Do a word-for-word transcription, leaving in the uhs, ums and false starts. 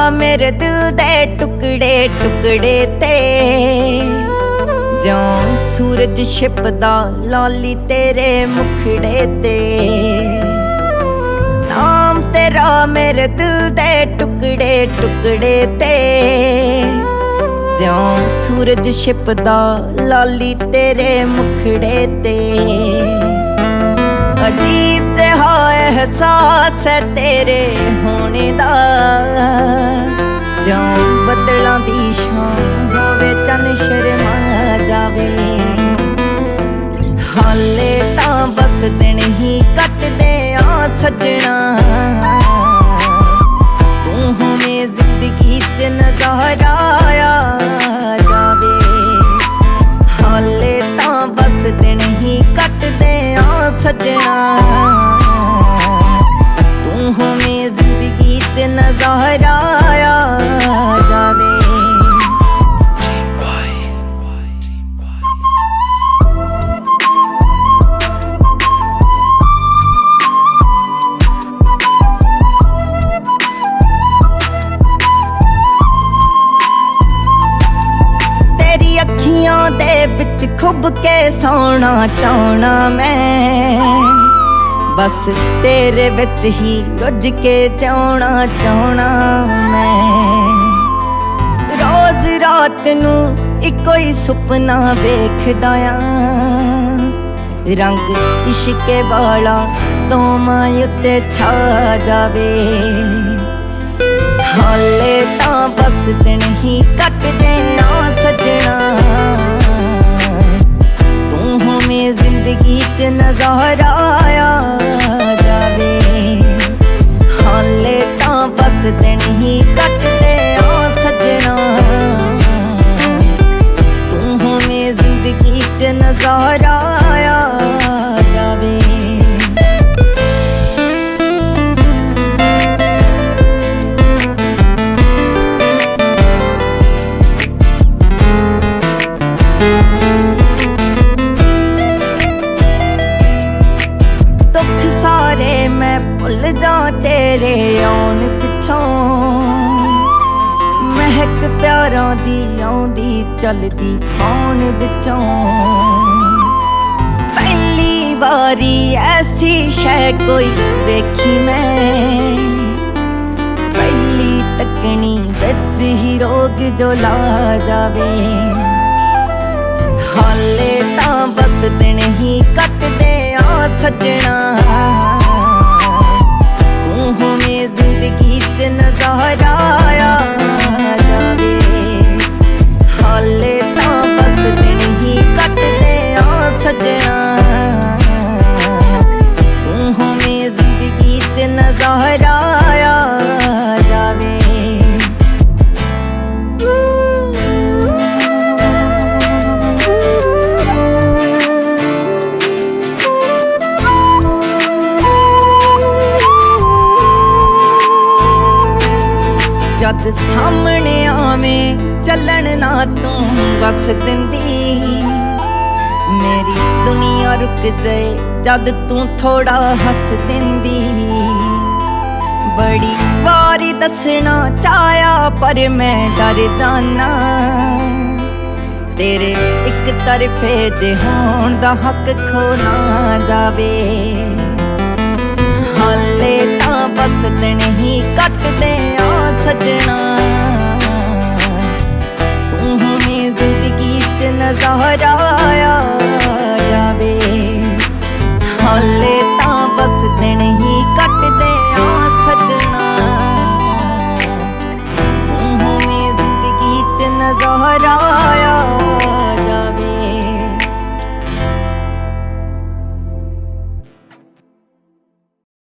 मेरे दिल दे टुकड़े टुकड़े ते जों सूरज छिपदा लाली तेरे मुखड़े ते नाम तेरा मेरे दिल दे टुकड़े टुकड़े ते जों सूरज छिपदा लाली तेरे मुखड़े ते अजीब जिहा एहसास है तेरे होने दा जों बदलां दी शाम होवे चन शर्मा जावे हाले तां बस दिन ही कटदे आ सजना तू हमें जिंदगी च नज़ारा आया जावे हाले तां बस दिन ही कटदे आ सजना तू हमें जिंदगी च नज़ारा आया जावे तेरी अखियां दे विच खुब के सोना चाहना मैं बस तेरे विच ही रुझ के चाहना चाहना मैं रोज रात नू इको ही सुपना वेखदा आ रंग इश्के वाला दोवां उत्ते छा जावे हाले तां बस दिन ही कटदे आ सजना तू हमें जिंदगी च नज़ारा आया जावे हाले तां बस दिन ही कटदे आ सजना तू हमें जिंदगी च नज़ारा आया जावे दुख सारे मैं भुल जा तेरे आउण पिछों महक प्यारां दी आउंदी चलदी पौण विचों पहली वारी ऐसी शै कोई वेखी मैं पहली तकनी विच ही रोग जो ला जावे हाले तां बस दिन ही कटदे आ सजना तू हमें जिंदगी च नज़ारा आया जावे हाले तां बस दिन ही कटदे आ सजना तू हमें जिंदगी च नज़ारा आया जावे जद सामने आवें चलन ना तू बस दिंदी मेरी दुनिया रुक जाए जद तू थोड़ा हस दिंदी बड़ी वारी दसना चाया पर मैं डर जाना तेरे एक तरफे जे होण दा हक खो ना जावे हाले तां बस दिन ही कटदे आ सजना तू हमें जिंदगी च नज़ारा आया जावे हाले तां बस दिन ही कटदे आ सजना तू हमें जिंदगी च नज़ारा